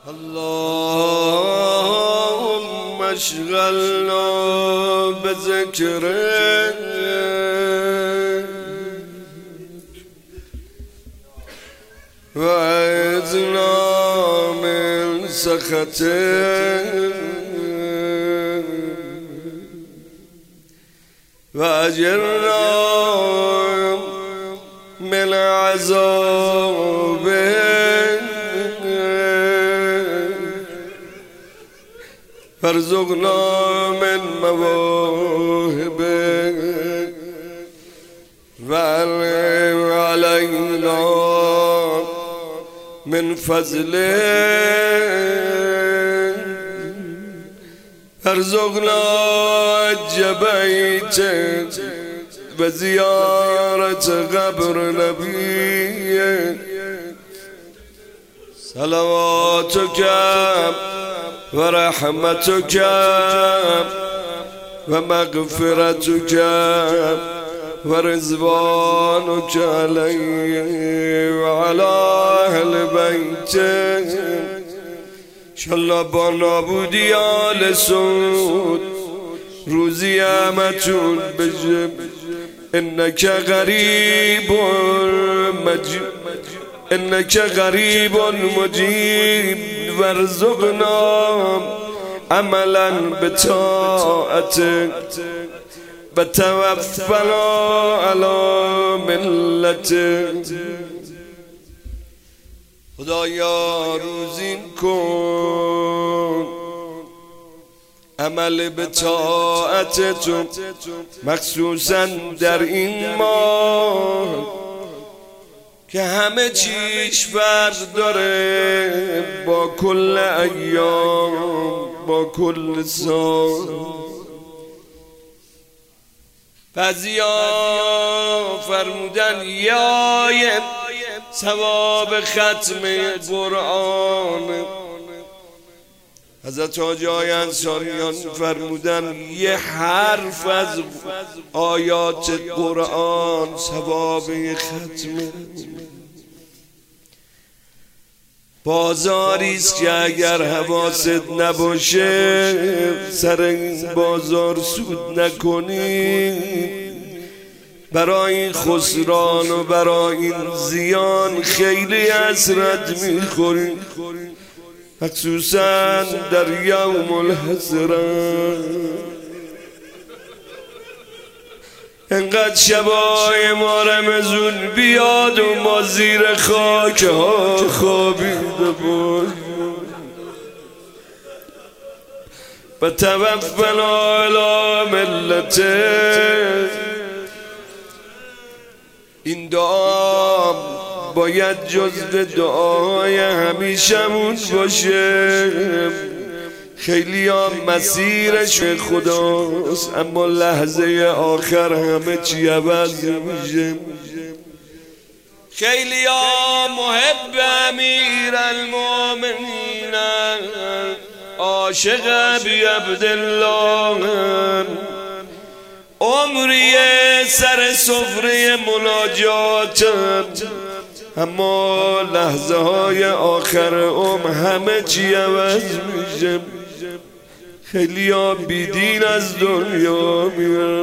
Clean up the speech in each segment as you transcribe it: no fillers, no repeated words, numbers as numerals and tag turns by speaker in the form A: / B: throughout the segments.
A: اللهم اشغلنا بذكرك وأعذنا من سخطك وأجرنا من عذابك وارزقنا من مواهبك وأنعم علينا من فضلك وارزقنا حج بيتك وزيارة قبر نبيك صلواتك ورحمتك ومغفرتك ورضوانك علي وعلى أهل بيتك انشالله با نابودی آل سود روزی همتون بجم انک غریب انك غریب مجیب وارزقنا عملا بطاعتك وتوفنا على ملتك خدایا روزین کن عمل به طاعت تو مخصوصا در این ماه که همه چیش فرق داره با کل ایام با کل سال. بعضیا فرمودن یا ثواب ختم قرآن، حضرت حاجی آقای انصاریان فرمودن یه حرف از آیات قرآن ثواب ختمه. بازاریست که اگر حواست نباشه سر این بازار سود نکنی برای این خسران و برای این زیان خیلی حسرت میخوری، مخصوصا در یوم الحسرت. انقدر شبای ما رمضون بیاد و ما زیر خاک ها خوابیده بود و توفنا الی ملتک. این دعا باید جزو دعای همیشمون باشه. خیلی ها مسیرش خداست اما لحظه آخر همه چی عوض میشه. خیلی ها محب امیر المؤمنین عاشق ابی عبدالله عمری سر سفره مناجات، اما لحظه های آخر همه چی عوض میشه. خیلی ها بیدین از دنیا میرن.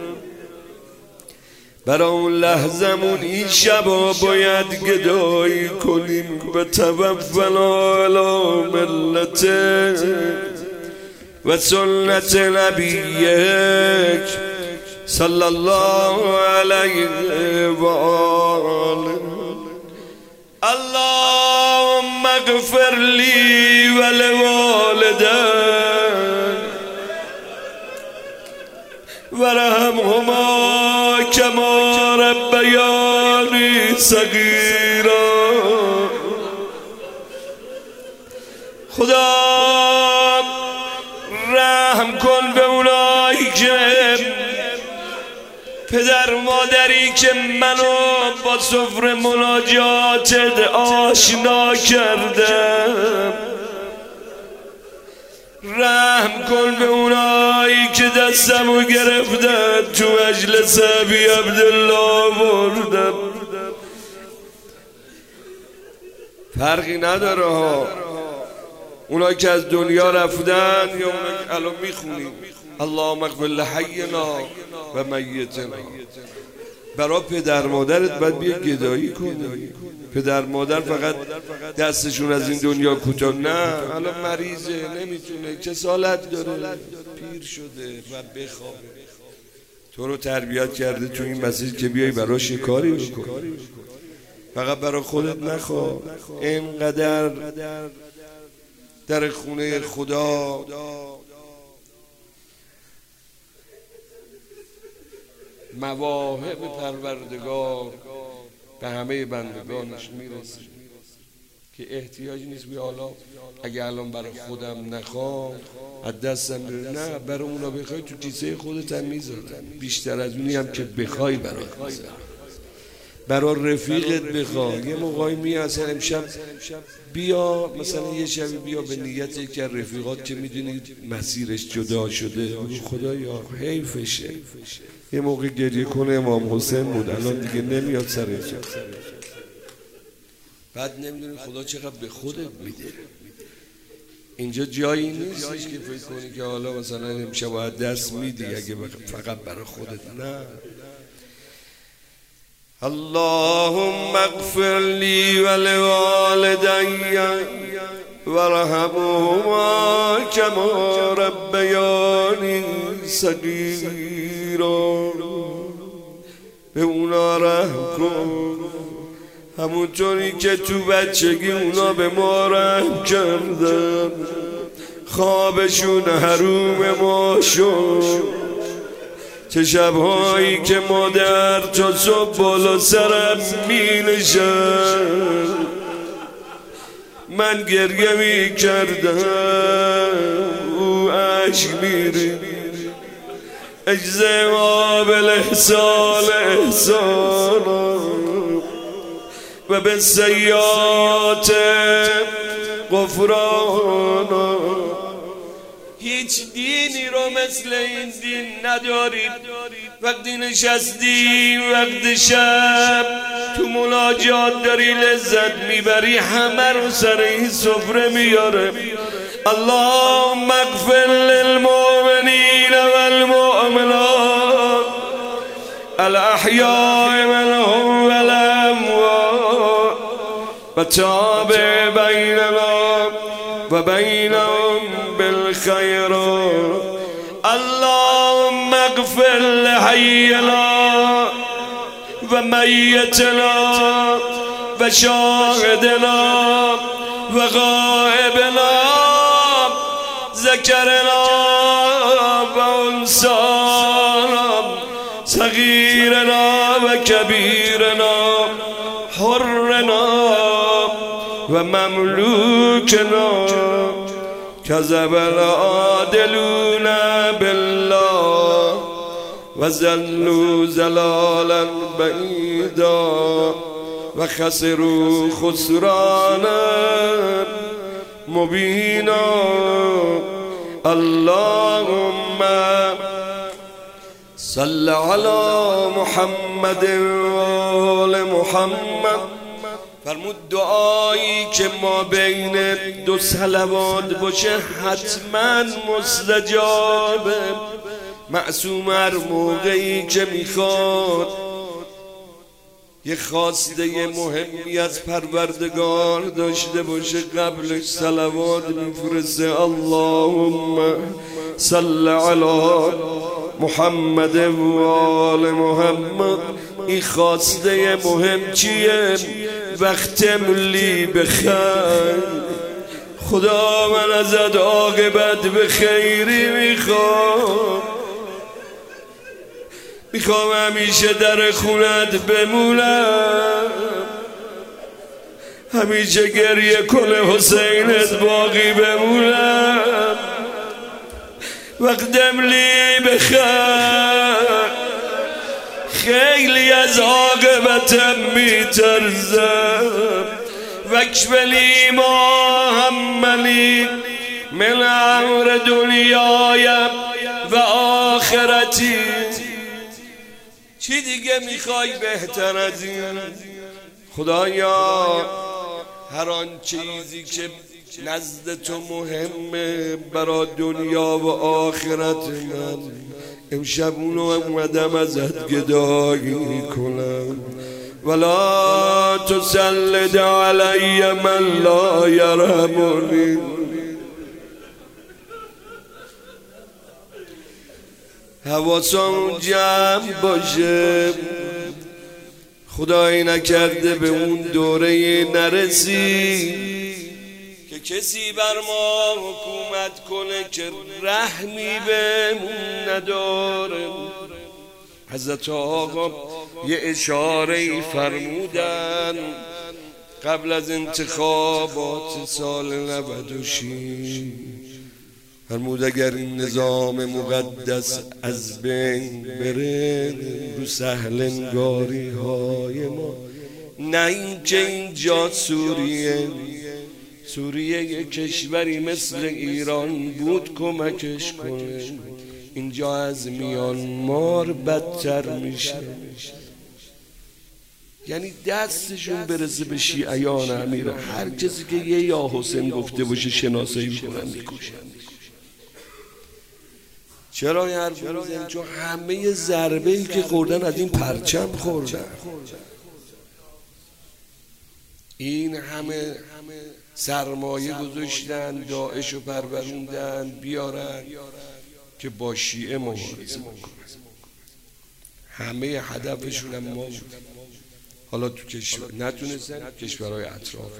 A: برای اون لحظمون این شبا باید گدایی کنیم و توفنا الی ملتک و سنت نبیک صلی الله علیه و آله. اللهم اغفر لی ولوالدی ورحمهما کما ربیانی صغیرا. خدا رحم کن به اونایی که پدر مادری که منو با سفره مناجاتت آشنا کردم. رحم کن به اونایی که دستمو گرفتن تو مجلس ابی عبدالله بردم. فرقی نداره ها، اونا که از دنیا رفتن یا اونا که الان میخونیم اللهم اغفر لحینا و میتنا. برای پدر مادرت باید بیا گدایی کنی. پدر مادر فقط دستشون از این دنیا کوتاه، نه الان مریضه نمیتونه، چه سالت داره، پیر شده و بخوابه. تو رو تربیت کرده تو این مسیر که بیای براش کاری بکنی، فقط برای خودت نخواه. اینقدر در خونه خدا مواهب پروردگار به همه بندگانش میرسه که احتیاج نیست بیا حالا اگه الان برای خودم نخوام از دستم بره، نه برای اونا بخوای تو کیسه خودت هم میذارن، بیشتر از اونی هم که بخوای برای برای رفیقت بخواه. یه موقعی میاد اصلا امشب بیا مثلا یه شبی بیا به نیت یکی از رفیقات که میدونی مسیرش جدا شده، خدایا حیفشه. یه موقع گریه کنه امام حسین بود، الان دیگه نمیاد سرش، بعد نمیدونی خدا چقدر به خودت میده. اینجا جایی نیستش که فکر کنی که حالا مثلا امشب باید دست میدی اگه فقط برای خودت، نه. اللهم اغفر لي ولوالدي وارحمهما كما ربياني صغيرا. به اونا رحم کن همونطوری که تو بچگی اونا به ما رحم کردن، خوابشون حروم ما شد. چه شبهایی که مادر تا صبح بالا سرم می نشد، من گریه می کردم او اشک می ریخت. اجزه قابل احسان و به سیئات غفران. هیچ دینی رو مثل این دین نداریم. وقتی نشستی وقت شب تو مناجات داری لذت میبری، همه رو سر این سفره میاره. اللهم اغفر للمؤمنین والمؤمنات الاحیاء منهم والاموات وتابع بیننا و بینهم بالخيرات. اللهم اغفر لحينا وميتنا وشاهدنا وغائبنا ذكرنا وانثانا صغيرنا وكبيرنا حرنا ومملوكنا. كذب العادلون بالله وزلوا زلالا بعيدا وخسروا خسرانا مبينا. اللهم صل على محمد وآل محمد. فرمود دعایی که ما بین دو صلوات باشه حتما مستجابه. معصوم هر موقعی که میخواد یه خواسته مهمی از پروردگار داشته باشه قبلش صلوات میفرسته. اللهم صل علی محمد و آل محمد. این خواسته مهم چیه؟ وقتم لی بخیر، خدا من ازت عاقبت به خیری میخوام همیشه در خونت بمونم، همیشه گریه کنه حسینت باقی بمونم. وقتم لی بخیر، خیلی از عاقبتم میترزم. وکفلی ما هملی من امر دنیایم و آخرتی. چی دیگه میخوای بهتر از این؟ خدایا هر آن چیزی که نزد تو مهمه برا دنیا و آخرت من. امشب اونو اومدم ازت گدایی کنم. ولا تسلط علی من لا یرحمنی. حواسم جمع باشه، خدایی نکرده به اون دوره نرسی که کسی بر ما حکومت کنه که رحمی بهمون نداره. حضرت آقا یه اشاره فرمودن قبل از انتخابات سال 96. فرمود اگر این نظام مقدس از بین بره رو سهلنگاری های ما، نه اینکه اینجا سوریه یک کشوری مثل ایران بود کمکش کنه، اینجا از میانمار بدتر میشه. یعنی دستشون برسه به شیعیان امیر، هر کسی که یه یا حسین گفته باشه شناسایی میکنن میکشن. چرا این حرف میزنیم؟ چون همه ضربه ای که خوردن از این پرچم خوردن. این همه سرمایه گذاشتن داعش رو پروروندن بیارن که با شیعه مبارزه بکنن. همه هدفشون هم ما بود. حالا تو کشور نتونستن، کشورهای اطراف،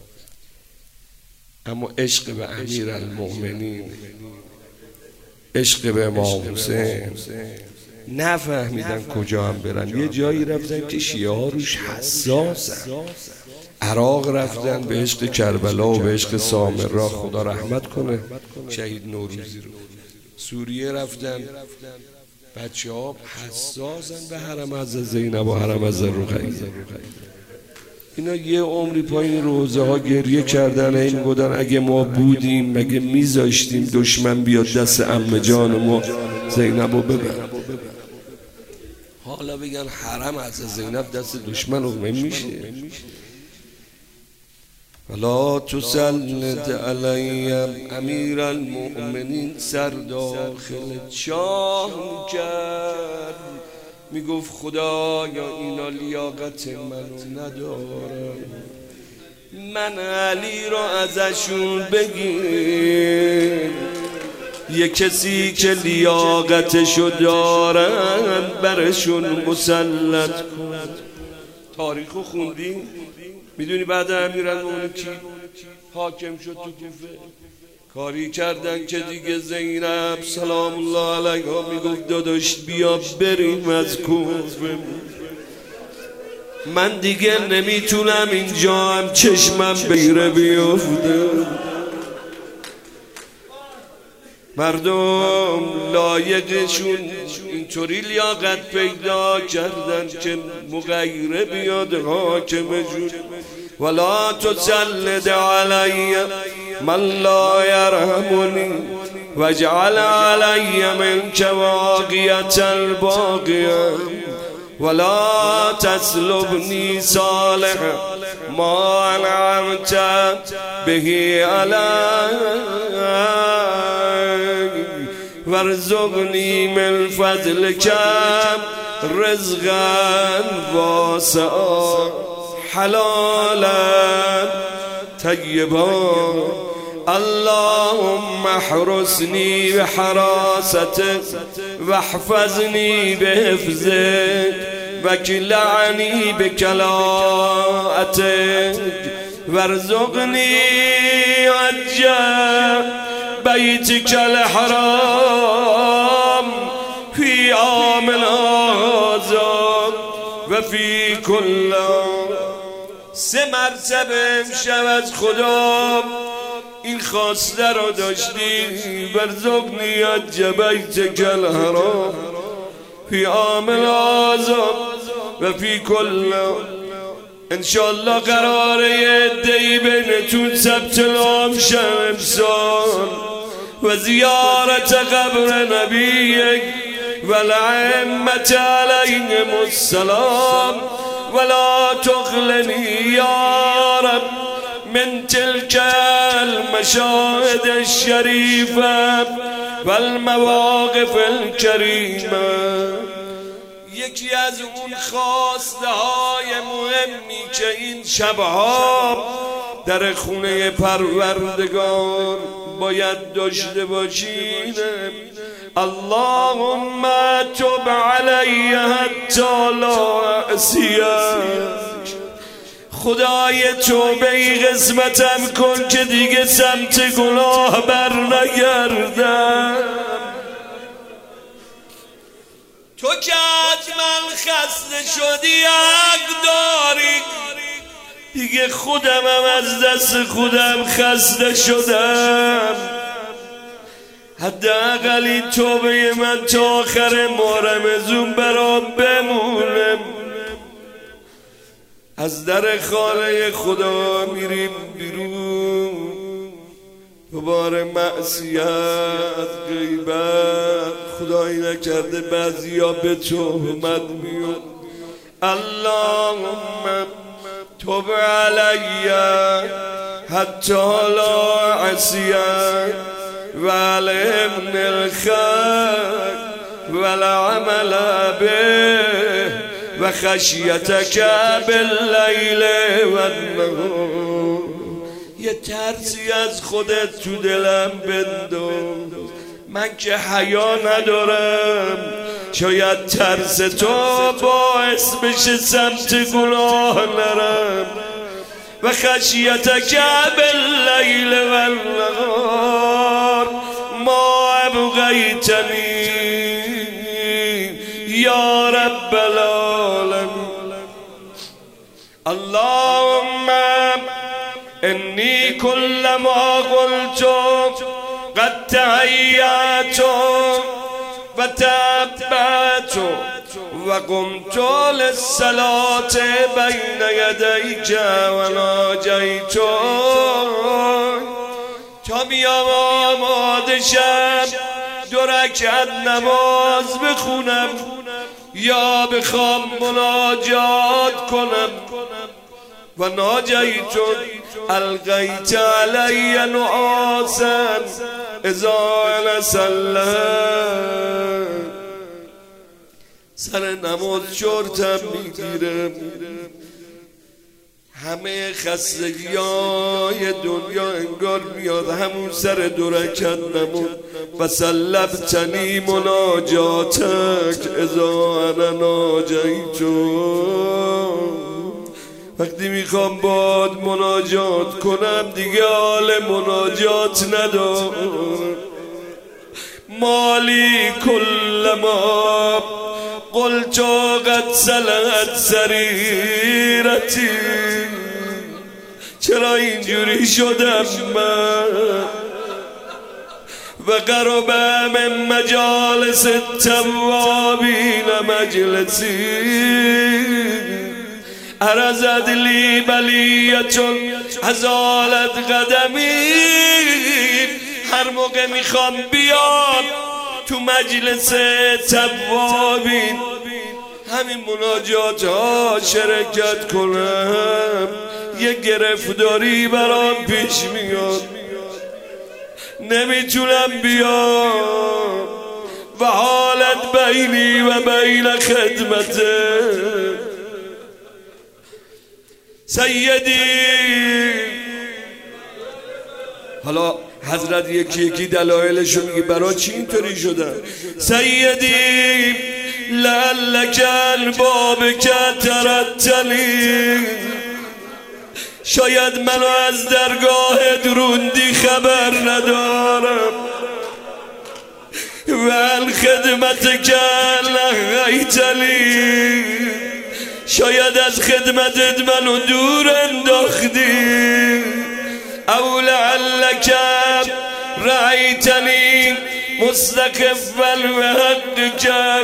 A: اما عشق به امیرالمؤمنین، عشق به امام حسین نفهمیدن کجا هم برن. یه جایی رفتن که شیعه ها روش حساسن. عراق رفتن به عشق کربلا و به عشق سامرا، خدا رحمت کنه شهید نوروزی رو. سوریه رفتن، بچه ها حساسن به حرم از زینب و حرم از رقیه. اینا یه عمری پایین روزه ها گریه کردن، این بودن اگه ما بودیم مگه میذاشتیم دشمن بیاد دست عمه جان ما زینبو ببر. حالا بگن حرم از زینب دست دشمن رو میشه. ولا تسلط علی امیرالمؤمنین سر داخل چاه کرد، میگفت خدایا اینا لیاقت منو ندارن، من علی رو ازشون بگیر. یه کسی که لیاقتشو دارن برشون مسلط کن. تاریخو خوندی؟ میدونی بعد امیرالمؤمنین کی حاکم شد تو کوفه؟ کاری کردن که دیگه زینب سلام الله علیها میگفت داداش بیا بریم از کوفه، من دیگه نمیتونم اینجا هم چشمم بگیره بیفته. مردم لایقشون اینطوری لیاقت پیدا کردن که مغیره بیاد حاکمشون. ولا تسلط علی من لا یرحمنی واجعل علی منک واقیة الباقیة ولا تسلبنی صالح ما انعمت به علی وارزقنی من فضلک رزقا واسعا حلالا طیبا. اللهم احرسنی بحراستك واحفظنی بحفظك وكلعنی بكلاءتك وارزقنی حج بیتك الحرام في عام هذا وفي كل. 3 مرتبه امشب از خدا این خواسته رو داشتی، وارزقنی حج بیتک الحرام فی عام هذا و فی کل. انشالله قراره یه عده‌ای بینتون ثبت نام شه امسال و زیارت قبر نبیک و الائمة علیهم السلام. ولا تخلنی یا رب من تلك المشاهد الشریفه و المواقف الکریمه. یکی از اون خواسته های مهمی که این شبها در خونه پروردگار باید داشته باشیم، اللهم تب علی حتی لا اعصیک. خدای توبه قسمتم کن که دیگه سمت گناه بر نگردم. تو که از من خسته شدی حق داری، دیگه خودمم از دست خودم خسته شدم. حداقل توبه من تا آخر ماه رمضان برام بمونه. از در خانه خدا میریم بیرون، بار معصیت غیبت خدایی نکرده بعضیا به تهمت میاد. اللهم تب علی حتی لا اعصیک و علمنی الخیر و العمل به و خشیتک باللیل و النهار. یه ترسی از خودت تو دلم بنداز. من که حیا ندارم، شاید ترس تو باعث بشه سمت گناه نرم. و خشیتک باللیل و النهار ما ابقیتنی یا رب العالمین. اللهم انی کلما قلت قد تهیأت و تبعت و قمت للصلاة بین یدیک و ناجیت. تا بیام آماده شم 2 رکعت نماز بخونم یا بخوام مناجات کنم. و ناجیت القیت علی نعاسا اذا نصلی. سر نماز چرتم میگیرم، همه خستگیای دنیا انگار میاد همون سر 2 رکعت نماز. و سلبتنی مناجاتک اذا انا ناجیت. وقتی میخوام باد مناجات کنم دیگه حال مناجات ندارم. مالی کلما قلت قد سلت سریرتی. چرا اینجوری شدم من؟ و قرب من مجالس التوابین مجلسی. عرضت لی بلیت ازالت قدمی. هر موقع میخوام بیام تو مجلس توابین همین مناجات ها شرکت کنم، یه گرفتاری برام پیش میاد، نمیتونم بیام. و حالت بینی و بین خدمته سیدی. حالا حضرت یکی دلایلشو میگه برای چی اینطوری شدن. سیدی لعلک البابک ترتلی. شاید منو از درگاه دروندی خبر ندارم. و الخدمت که لغیتلی. شاید از خدمتت منو دور انداختی. او لعلک رأیتنی مستخف الحق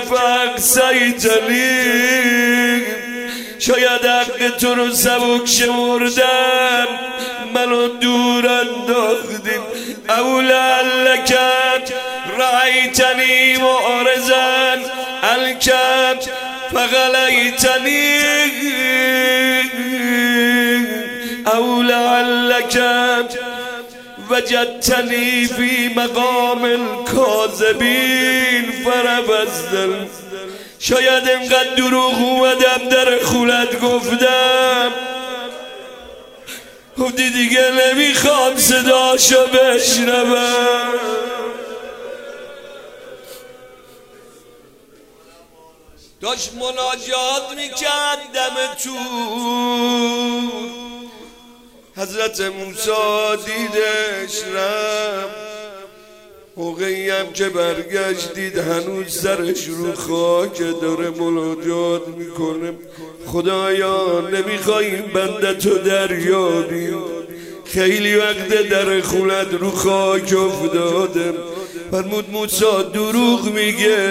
A: فاقصیتنی. شاید حق تو رو سبک شمردم منو دور انداختی. او لعلک رأیتنی معرضا الکب فغلیتنی. او لعلک کم وجدتنی فی مقام الکاذبین فرفضتل. شاید انقدر دروغ اومدم در خونت گفتم، گفتی دیگه نمیخوام صداشو بشنوم. داشت مناجات میکرد دم تو، حضرت موسی دیدش رفت. موقعی هم که برگشت دید هنوز سرش رو خاک داره مناجات میکنه. خدایا نمیخواییم بندتو دریابیم، خیلی وقت در خونت رو خاک افتادم. فرمود موسی دروغ میگه،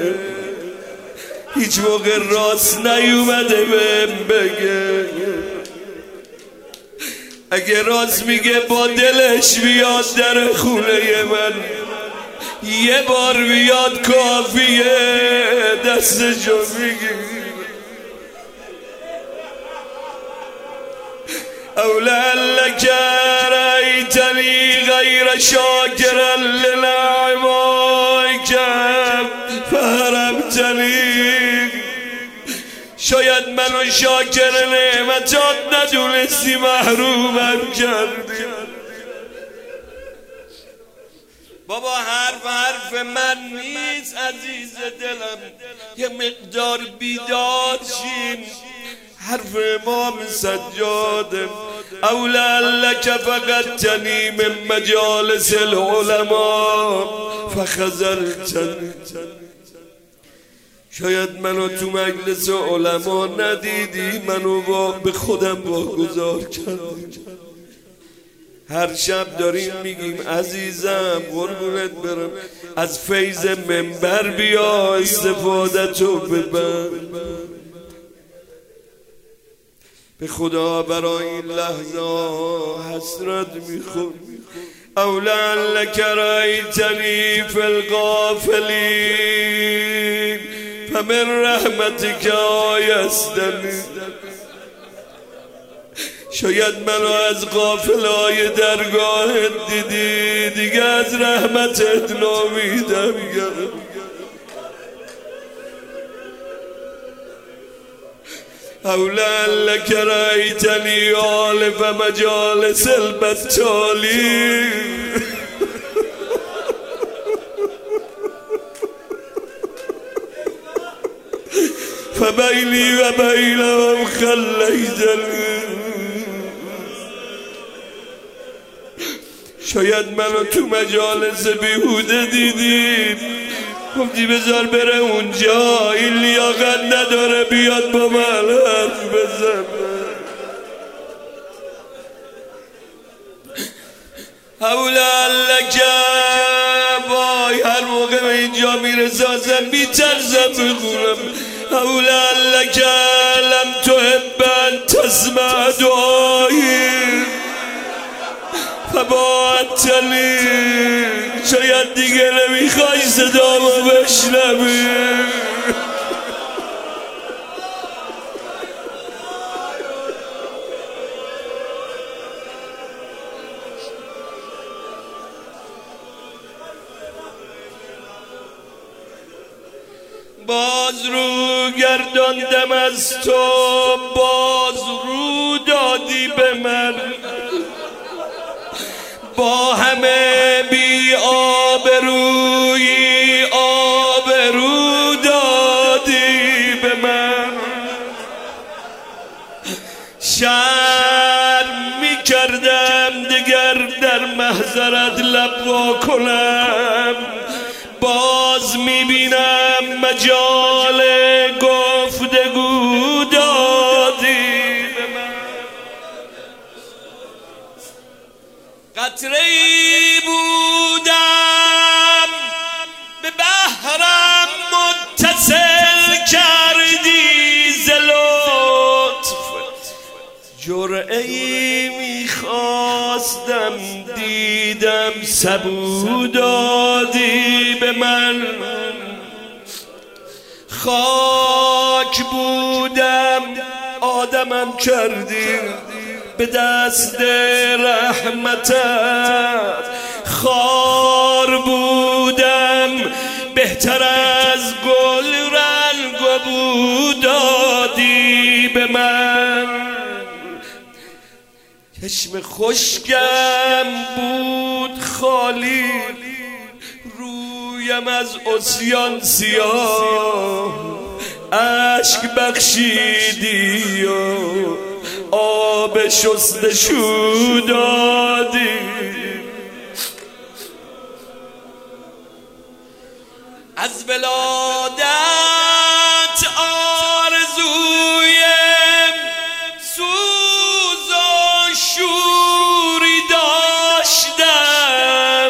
A: هیچ موقع راست نیومده بهم بگه. اگه راست میگه با دلش بیاد در خونه من، یه بار بیاد کافیه دستشو میگیر. اولا لک رأیتنی غیر شاکرا لنعمائک فحرمتنی. شاید منو شاکر نعمتات ندونستی، محرومم کردی. بابا حرف من نیست عزیز دلم، یه مقدار بیدار شین. حرف امام سجاده. اولا لک فقدتنی من مجالس العلماء فخذلتنی. شاید منو تو مجلس علما ندیدی، منو به خودم واگذار کردی. هر شب داریم میگیم عزیزم قربونت برم، از فیض منبر بیا استفادتو ببر. به خدا برای این لحظه حسرت میخور. اولا لک رأیتنی فی الغافلین فمن رحمتک آیستنی. شاید منو از غافلای درگاهت دیدی، دیگه از رحمتت نامیدم. اولا لک رأیتنی آلف مجالس البتالی فبینی و بینهم خلیتنی. شاید منو تو مجالس بیهوده دیدی، گفتی بذار بره اونجا، این لیاقت نداره بیاد با من حرف بزنه. اولا لک، وای هر موقع به اینجا میرسازم میترزم بخونم. اولا لک لم تحب ان تسمع دعایی فبعدتنی. شاید دیگه نمیخوای صدامو بشنوی. باز رو گرداندم از تو، باز رو دادی به من. با همه بی آبرویی آبرو دادی به من. شرم می کردم دیگر در محضرت لب وا کنم. باز می بینم مجال گفتگو دادی به من. قطره‌ای بودم به بحرم متصل کردی ز لطف. جرعه‌ای میخواستم دیدم سبو دادی به من. خاک بودم آدمم کردی، به دست رحمتت خار بودم، بهتر از گل رنگ و بو دادی به من. چشم خشکم بود خالی، رویم از عصیان سیاه، اشک بخشیدی و آب شستشو دادی. از ولادت آرزوی سوز و شوری داشتم،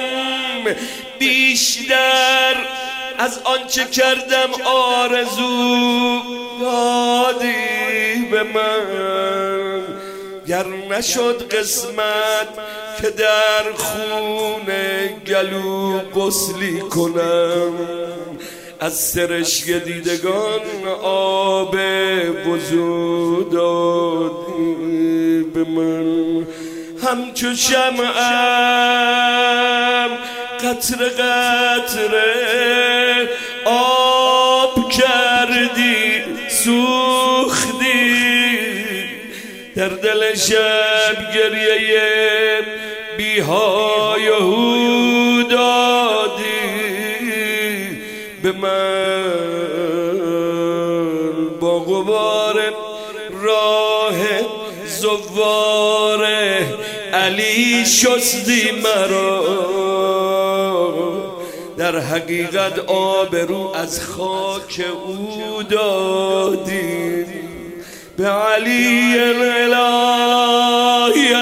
A: بیشتر از آنچه کردم آرزو دادی به من. گر نشد قسمت که در خون گلو غسلی کنم، از سرشک دیدگان آب وضو دادی به من. همچو شمعم قطره قطره آب کردی، سوختی در دل شب، گریه بیهای هو دادی به من. با غبار راه زوار علی شستی مرا، در حقیقت آبرو از خاک او دادی به علی الهی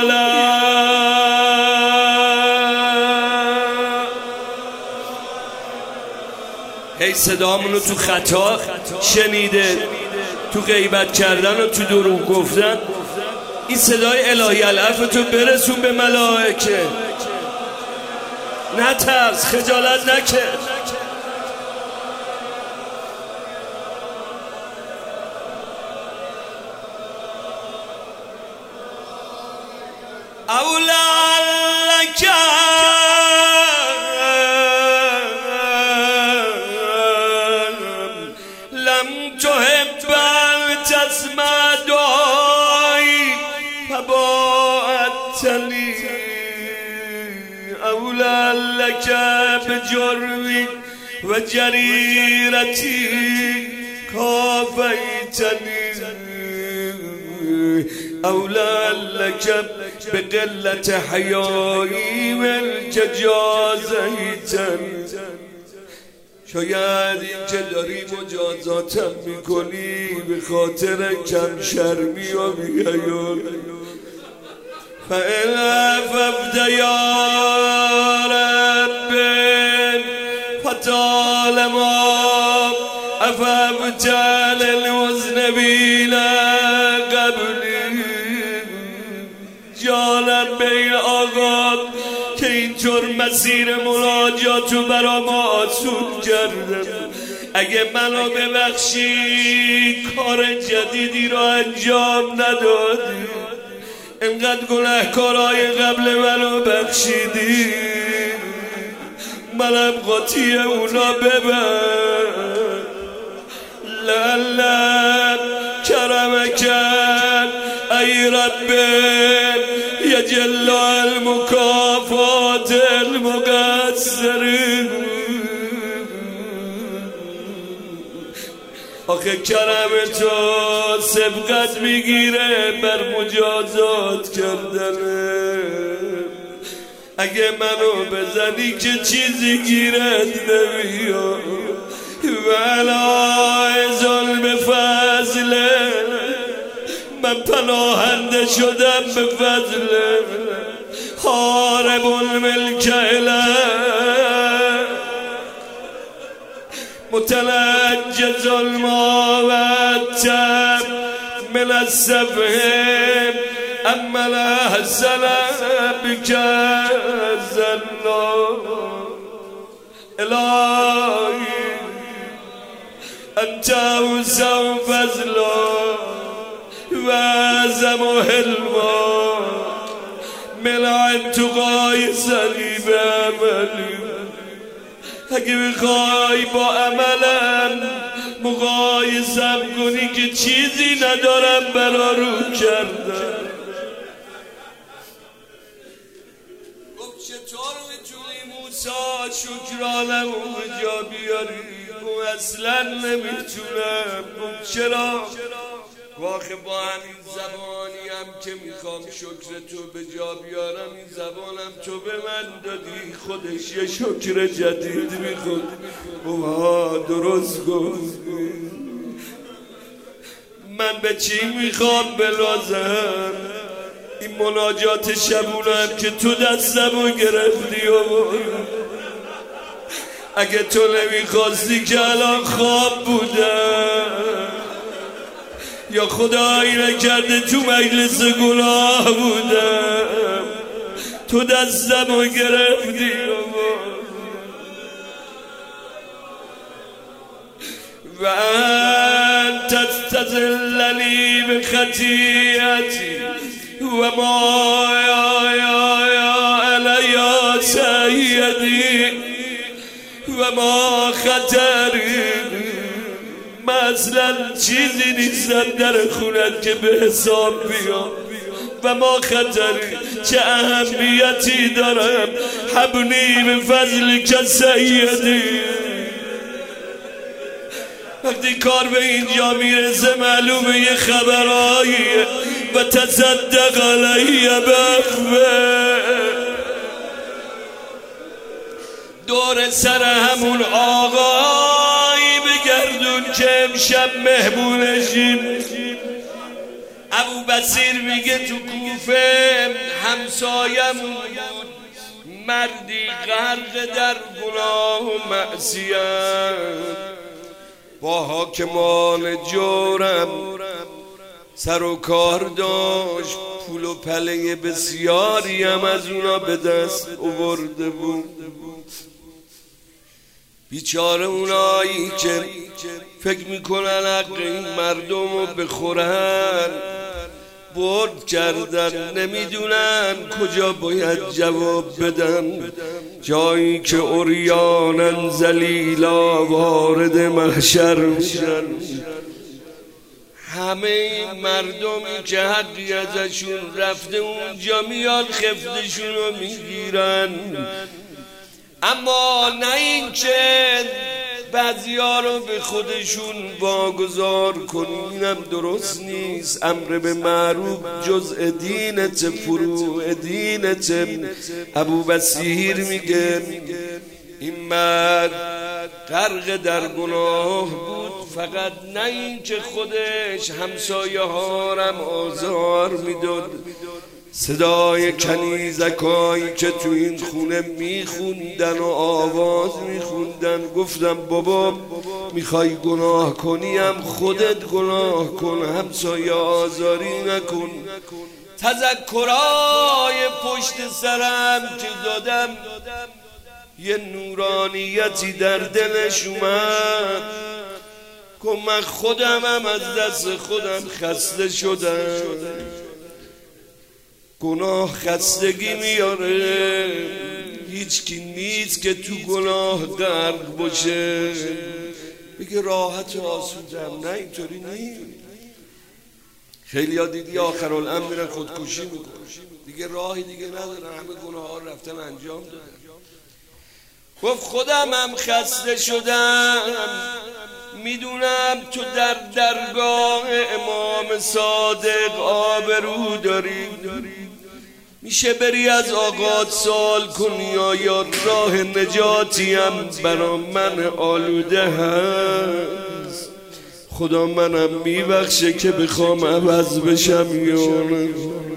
A: هی صدامونو تو خطا شنیده، تو غیبت کردن و تو دروغ گفتن. این صدای الهی العفو تو برسون به ملائکه، نترس، خجالت نکش. اولا لك لم تحب تسمع دعایی فباعدتنی، اولا لك بجروی و جریرتی کافیتنی، اولا لك به قلت حیایی منک جازیتن. شاید این که داری مجازاتم میکنی به خاطر کم شرمی و بی‌حیایی. فإن عفوت یا رب فطالما عفوت عن المذنبین قبلی. جانم به این آقا که اینطور مسیر مناجاتو برا ما آسون کردم، اگه منو ببخشی کار جدیدی رو انجام ندادی، انقدر گناهکارای قبل منو بخشیدی، منم قاطی اونا ببر. لعل کرمک ای رب یجل المکافات المقصرین. آخه کرم تو سبقت میگیره بر مجازات کردنه. اگه منو بزنی که چیزی گیرت نمیاد، ولا ظلم فضله من پناهنده شدم به فضله. حارب الملک اله متلجز الماء و التب من السفه اما الحسن بك الله. الهی انت اوسع فضلا و اعظم و حلما ملعن تو قای صلیب عملی. اگه بخوای با عملم مقایسم کنی که چیزی ندارم برا رو کردم. گفت چطور میتونی موسی شکرانم و جا بیاری؟ گفت اصلا نمیتونم. گفت چرا؟ واخه با همین زبانی هم که میخوام شکر تو به جا بیارم، این زبانم تو به من دادی، خودش یه شکر جدید میخواد. اوها درست گفت. من به چی میخوام بلازم؟ این مناجات شبونم که تو دستمو گرفتی و اگه تو نمیخواستی که الان خواب بودم، یا خدایی نکرده تو مجلس گناه بودم، تو دستمو گرفتی و انت تستذلنی بخطیئتی و ما علی سیدی و ما خطری. من اصلا چیزی نیستم در خونت که به حساب بیام و ما خطری، چه اهمیتی دارم. حبنی به فضل که سیدی. وقتی کار به اینجا میرسه معلومه یه خبراییه و تصدق علیه بخوه. دور سر همون آقایی بگردون که امشب مهمونشیم. ابو بصیر میگه تو کوفه همسایمون بود، مردی غرق در گناه و معصیت، با حاکمان جورم سر و کار داشت، پول و پله بسیاری هم از اونا به دست آورده بود. بیچاره اونایی که فکر میکنن حق این مردم رو بخورن برد کردن، نمیدونن کجا باید جواب بدن. جایی که عریانن ذلیلا وارد محشر میشن. همه این مردمی که حقی ازشون رفته اونجا میان خفتشون رو میگیرن، اما نه این که بعضی ها رو به خودشون واگذار کنینم درست نیست. امر به معروف جزء دینت، فروع دینت. ابو بصیر میگه این مرد غرق در گناه بود، فقط نه این که خودش همسایه هارم آزار میداد. صدای کنیزکایی که تو این خونه میخوندن و آواز میخوندن، گفتم بابا میخوای گناه کنیم خودت گناه کن، همسایه آزاری نکن. تذکرای پشت سرم که دادم یه نورانیتی در دلش اومد. که من خودمم از دست خودم خسته شدم. گناه خستگی میاره، هیچ کی نیست که تو گناه غرق باشه بگه راحت و آسودم. نه اینطوری نیست. خیلی ها دیدی آخرالامر میرن خودکشی میکنن، دیگه راهی دیگه ندارن، همه گناه ها رفتن انجام دادن. گفت خودم هم خسته شدم، میدونم تو در درگاه امام صادق آبرو داری، میشه بری از آقات سوال کنی یا راه نجاتی هم برا من آلوده هست. خدا منم میبخشه که بخوام عوض بشم یا نه.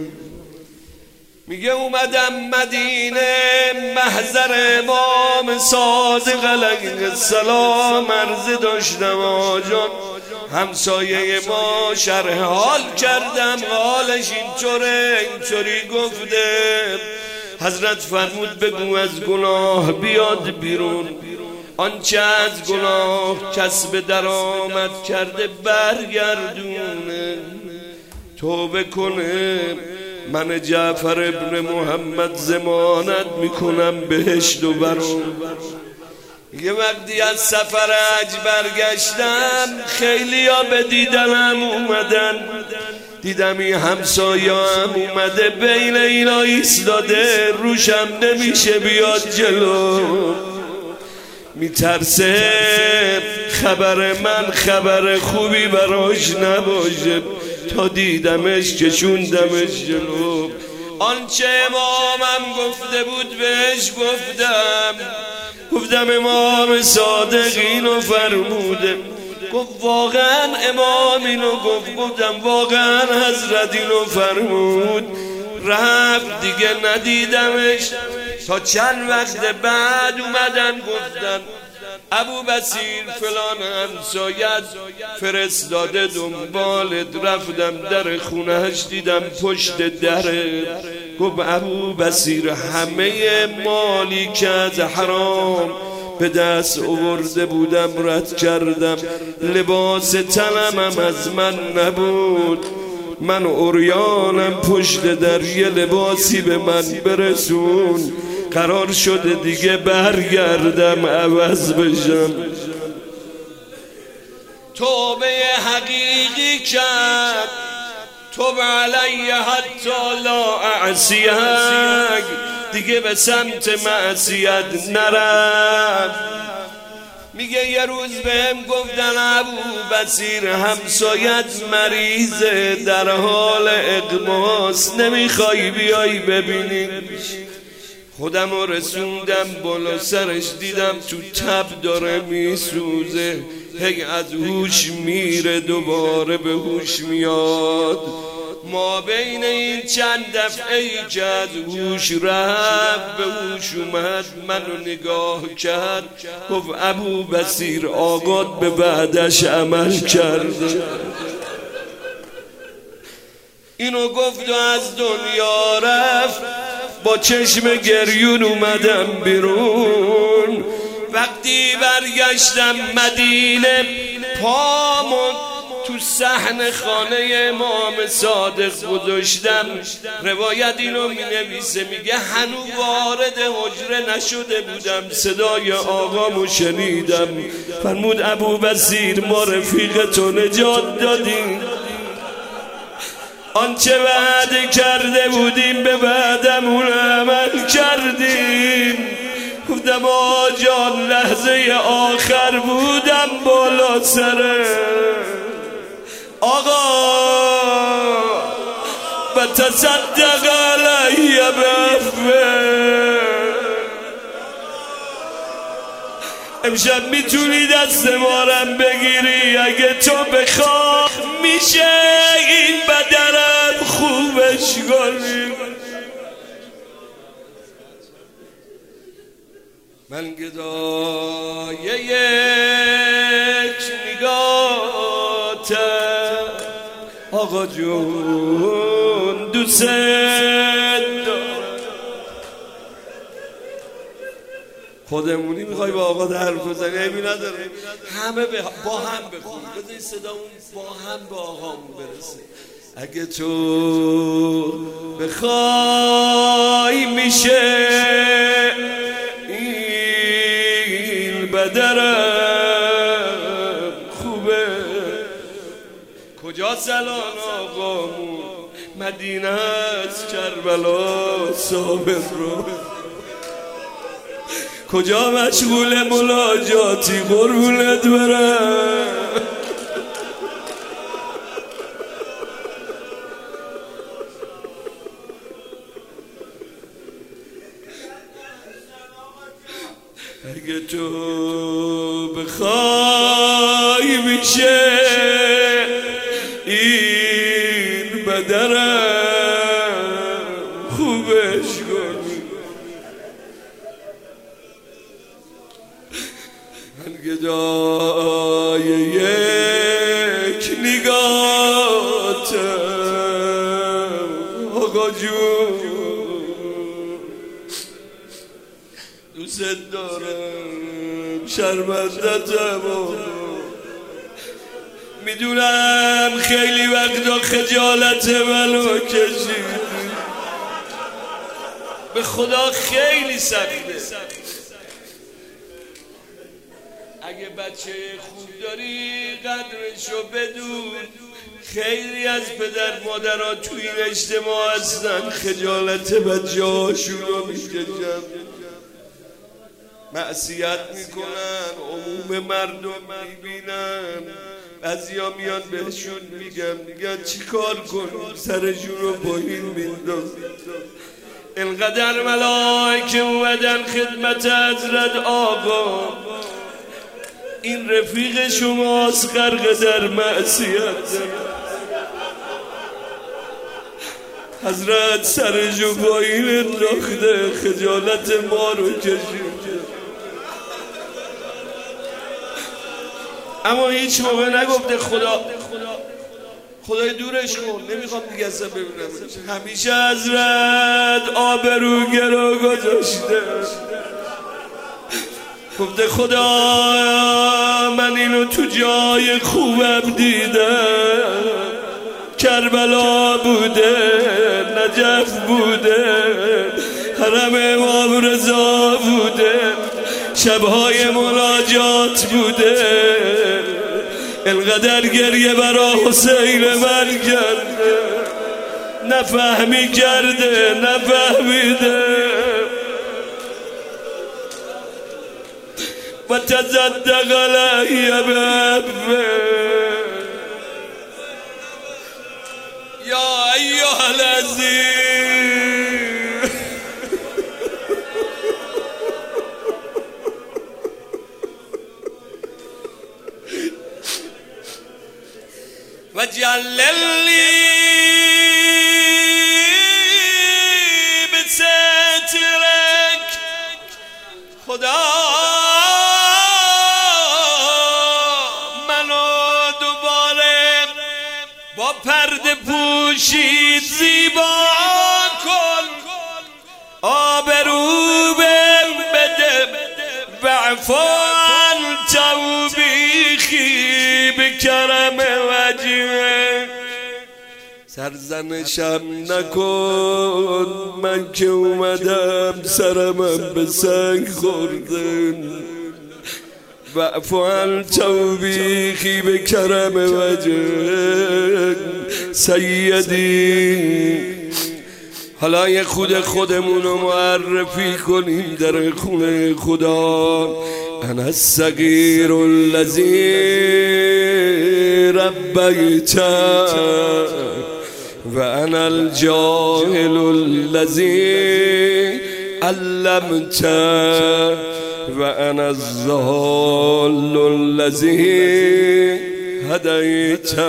A: میگه اومدم مدینه محضر امام صادق علیه السلام، عرض داشتم آجان همسایه ما شرح حال کردم، حالش اینطوری گفته. حضرت فرمود بگو از گناه بیاد بیرون، آنچه از گناه کسب درآمد کرده برگردونه. توبه کنه، من جعفر ابن محمد ضمانت میکنم بهشت و برام. یه وقتی از سفر حج برگشتم خیلی ها به دیدنم اومدن، دیدم این همسایه هم اومده بین اینا ایستاده، روشم نمیشه بیاد جلو، میترسه خبر من خبر خوبی براش نباشه. تا دیدمش کشوندمش جلو، آنچه امامم گفته بود بهش گفتم امام صادق اینو فرموده. گفت واقعا امام اینو گفتم واقعا حضرت اینو فرمود. رفت دیگه ندیدمش تا چند وقت بعد اومدن گفتن ابو بصیر فلان همسایت فرستاده دنبالت. رفتم در خونهش دیدم پشت دره. گفت ابو بصیر همه مالی که از حرام به دست آورده بودم رد کردم، لباس تنمم از من نبود، من عریانم، پشت در یه لباسی به من برسون، قرار شده دیگه برگردم عوض بشم. توبه حقیقی کرد، توب علی حتی لا اعصیک، دیگه به سمت معصیت نرفت. میگه یه روز بهم گفتن ابو بصیر همسایت مریضه در حال اغماس، نمیخوای بیای ببینی؟ خودم رو رسوندم بالا سرش، دیدم تو تب داره میسوزه، هی از هوش میره دوباره به هوش میاد. ما بین این چند دفعه‌ای که از هوش رفت به هوش اومد، منو نگاه کرد، گفت ابو بصیر آقات به بعدش عمل کرده. اینو گفت و از دنیا رفت. با چشم گریون اومدم بیرون. وقتی برگشتم مدینه پامو تو صحن خانه امام صادق گذاشتم. روایت اینو می نویسه، میگه هنوز وارد حجره نشده بودم صدای آقامو شنیدم، فرمود ابو بصیر ما رفیق تو نجات دادیم، آنچه وعده کرده بودیم به بعدمون عمل کردیم. گفتم آجان لحظه آخر بودم بالا سره آقا و تصدق علی بعفوه. امشب میتونی دست مارم بگیری اگه تو بخواه، میشه این بدنم خوبش کنی. من گدای یک نگاهتم آقا جون، دوست دارم. خودمونی میخوای با آقا حرف بزنی، ایمی نداره، همه با هم بخونی، بذاری صدامون با هم به آقامون برسه. اگه تو بخوای میشه این بدرم خوبه. کجا سلام آقامون؟ مدینه از کربلا صابر رو. کجا مشغول ملاجاتی قربونت برم؟ اگه تو بخوای میشه این بدرم خوبش کنی. من گدای یک نگاهتم آقا جون، دوست دارم، شرمندتم، میدونم خیلی وقتا خجالت منو کشید، به خدا خیلی سخته. اگه بچه خوب داری قدرشو بدون. خیلی از پدر مادرها توی این اجتماع هستن خجالت بچه هاشون رو میکشن، معصیت میکنن، عموم مردم میبینن، بعضیا میان بهشون میگن چی کار کنیم، سرشون رو پایین میندازن. اینقدر ملائکه اومدن خدمت حضرت آقا، این رفیق شماست غرق در معصیت. حضرت سرشو پایین انداخته، خجالت ما رو کشید، اما هیچ موقع نگفته خدای دورش کن، نمیخوام دیگه اصلا ببینم. همیشه حضرت آبرو گرو گذاشته، گفته خدا من اینو تو جای خوبم دیدم، کربلا بوده، نجف بوده، حرم امام رضا بوده، شبهای مناجات بوده، انقدر گریه برا حسین من کرده، نفهمی کرده نفهمیده. و تصدق علیه بعفوه یا ایها العزیز. و جللی بسترک، خدا با پرده پوشید زیبا کن، آبرو بده، وعفو عن توبیخی بکرم وجهه. سرزنشم نکن من که اومدم سرمم به سنگ خوردن، وعفو عن توبیخی بکرم وجه سیدی. حالا یه خودمونو معرفی کنیم در خونه خدا. انا الصغیر الذی ربیت و انا الجاهل الذی علمت و انا الضال الذی هدیت.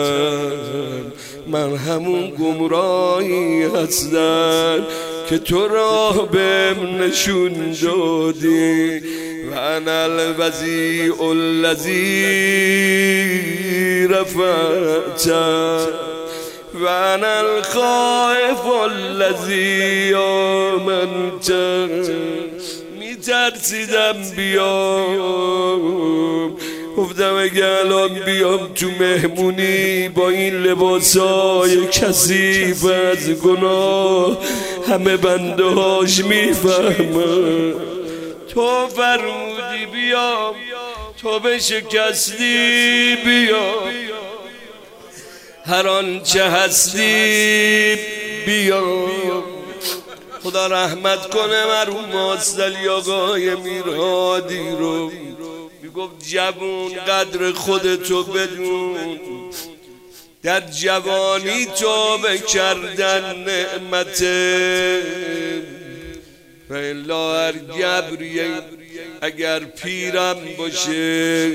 A: من همون گمراهی هستم که تو راه بهم نشون دادی. و انا الوضیع الذی رفعت و انا الخائف الذی آمنت. ترسیدم بیام، گفتم اگه الان بیام تو مهمونی با این لباسای کثیف از گناه همه بنده هاش میفهمن. تو فرمودی بیام، تو بشکستی بیام، هر آنچه هستی بیام. خدا رحمت کنه مرحوم ماستلی آقای میرهادی رو، میگفت جوون قدر خودتو بدون، در جوانی توبه کردن نعمته. و الا هر گبریه اگر پیرم باشه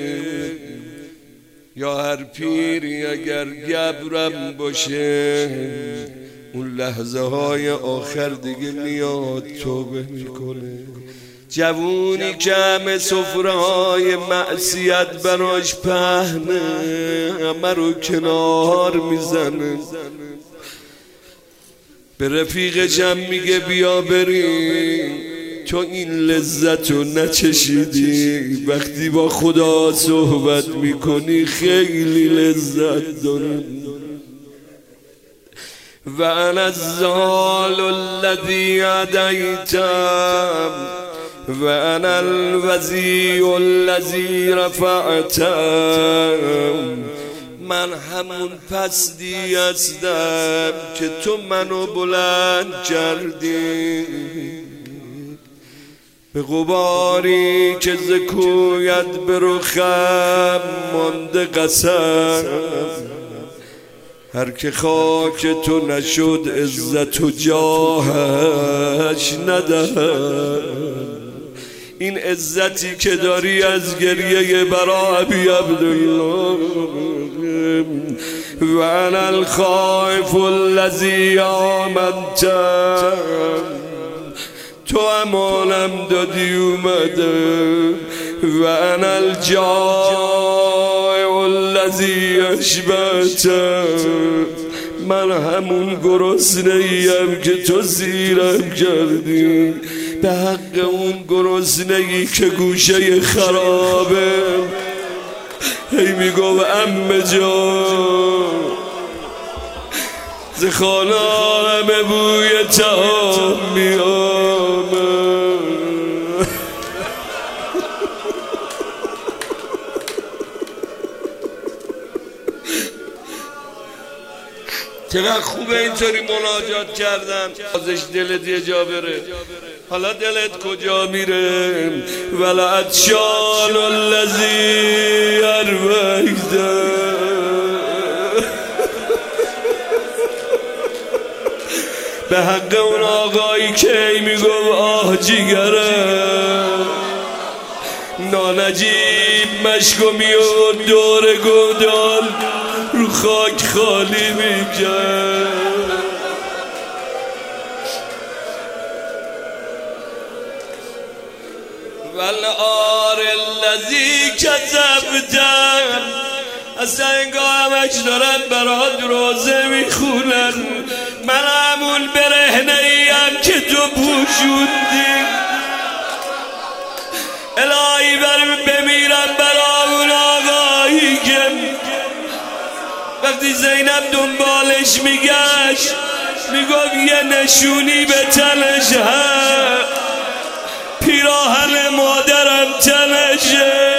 A: یا هر پیری اگر گبرم باشه، اون لحظه های آخر دیگه میاد توبه میکنه. جوونی که همه سفره های معصیت براش پهنه، همه رو کنار میزنه، به رفیقش هم میگه بیا بریم تو این لذت رو نچشیدی. وقتی با خدا صحبت میکنی خیلی لذت داره. و انا الزال الذی عدیتم و انا الوزی الذی رفعتم. من همون پستی هستم که تو منو بلند کردی. به غباری که ز کویت به رخم مانده قسم. هر که خاک تو نشد عزت و جاهش ندهد. این عزتی که داری از گریه برا ابی عبدالله. و انا الخائف الذی آمنتم. تو امانم دادی اومده. و انا الجائع الذی اشبعتم. من همون گرسنه‌ایم که تو سیرم کردی. به حق اون گرسنه‌ای که گوشه خرابه هی میگو عمه جان ز خانه همه بوی طعام میامد. چقدر خوبه اینطوری مناجات کردن. ازش دلت یه جا بره. حالا دلت کجا میره؟ ولعت شان الذی ارویده. به حق اون آقایی که میگم آه جیگره نانجیب مشکو میاد دور گودال رو خاک خالی میکرد. والعار الذی کذبتم. اصلا انگاه همش دارن برات روزه میخونن. من همون برهنه ایم که تو پوشوندی. الهی بمیرم برا اون آقایی که وقتی زینب دنبالش میگشت میگفت یه نشونی به تنش هست. پیراهن مادرم تنشه.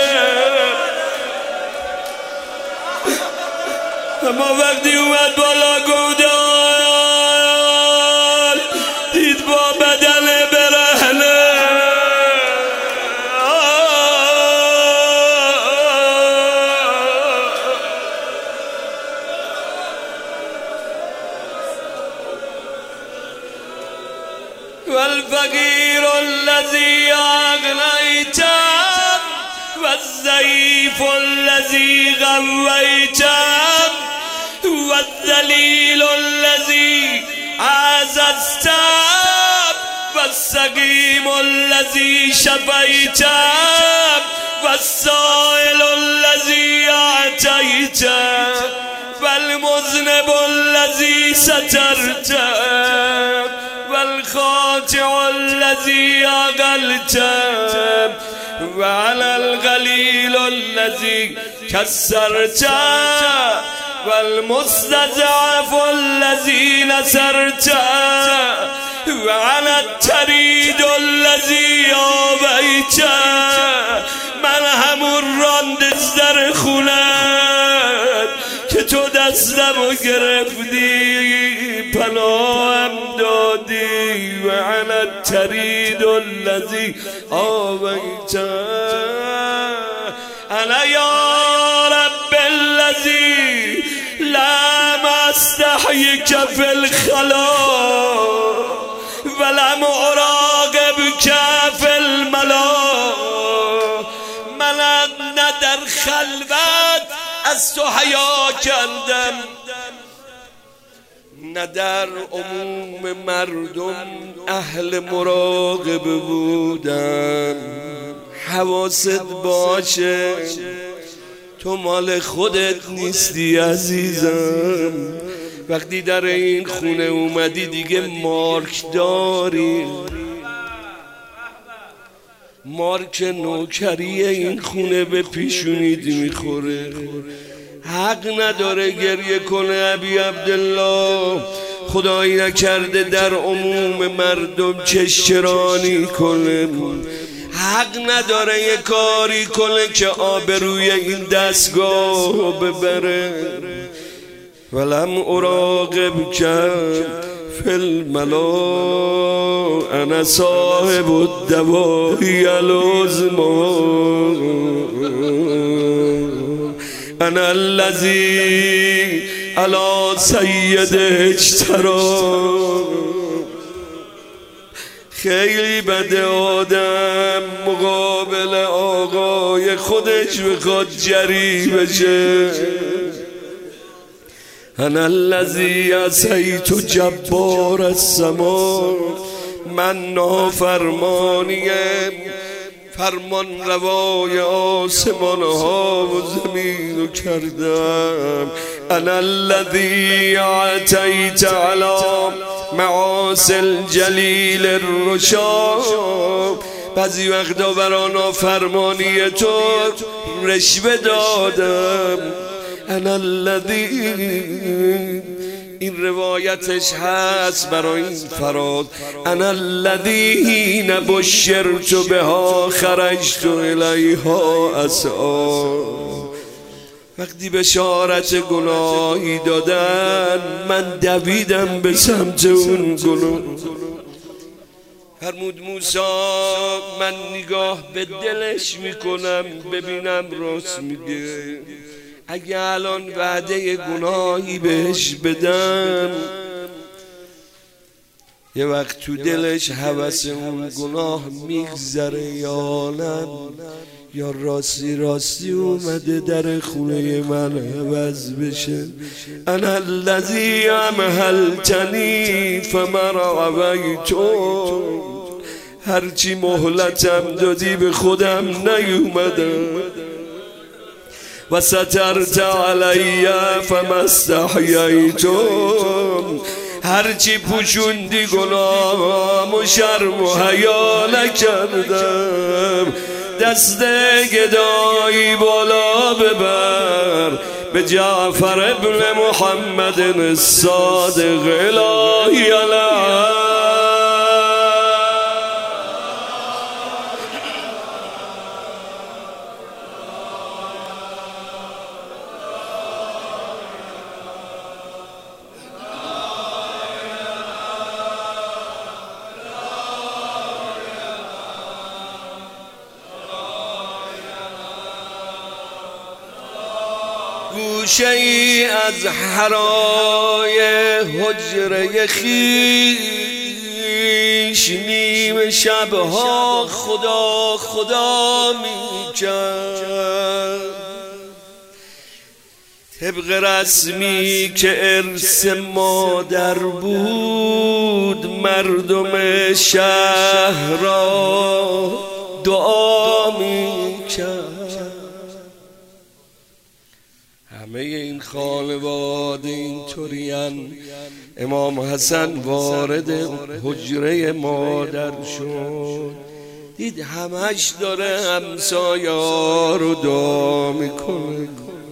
A: اما وقتی اومد بالا گودال دید با بدن برهنه. والفقیر الذی اغنیتم والضعیف الذی قویتم والذلیل الذی عززتم والسقیم الذی شفیتم والسائل الذی اعطیتم والمذنب الذی سترتم والخاطع الذی اقلتم وعلى القلیل الذی کسرتم والمستضعف الذی نصرتم وعلى الطرید الذی آویتم. من همون راندزدر خونت که تو دستمو گرفتی پناهم دادی. وعلى الطرید الذی آویتم. انا یا رب الذی لم استحیک فی الخلا ولم اراقبک فی الملا. من نه در خلوت از تو حیا کردم نه در عموم مردم اهل مراقبه بودم. حواست باشه تو مال خودت نیستی عزیزم. وقتی در این خونه اومدی دیگه مارک داری. مارک نوکری این خونه به پیشونید میخوره. حق نداره گریه کنه ابی عبدالله، خدایی نکرده در عموم مردم چشترانی کنه. حق نداره یه کاری کنه که آبروی این دستگاه ببره. ولم اراقب کرد فی الملا انا صاحب الدواهی العظما انا الذی علی سید اجترا. خیلی بده آدم مقابل آقای خودش بخواد جری بشه. انا الذی عصیت جبار السما، من نافرمانیم فرمان روای آسمان ها و زمین رو کردم. انا الذی اعطیت علی معاصی الجلیل الرشاد، بعضی وقتا برا نافرمانی تو رشوه دادم. انا الذی، این روایتش هست برای این فراد، انا الذی حین بشرت بها خرجت الیها اسعی، وقتی بشارت گناهی دادن من دویدم به سمت اون گناه. فرمود موسی من نگاه به دلش میکنم ببینم راست میگه، اگه الان وعده گناهی بهش بدم یه وقت تو دلش هوس اون گناه میگذره یا نه، یا راستی اومده در خونه من عوض بشه. انا الذی امهلتنی فمرعویتو، هرچی مهلتم دادی به خودم نیومدم. و سترت علی فما استحییتم، هرچی پوشوندی گناهم و شرم و حیا نکردم. دست گدایی بالا ببر به جعفر ابن محمد الصادق الهی علیه. گوشه ای از حرای حجره خیش نیم شبها خدا خدا می کرد، طبق رسمی که ارث مادر بود مردم شهر را دعا می کرد. همه این خانواده اینطورین. امام حسن وارد حجره مادر شد، دید همش داره همسایه رو دعا میکنه.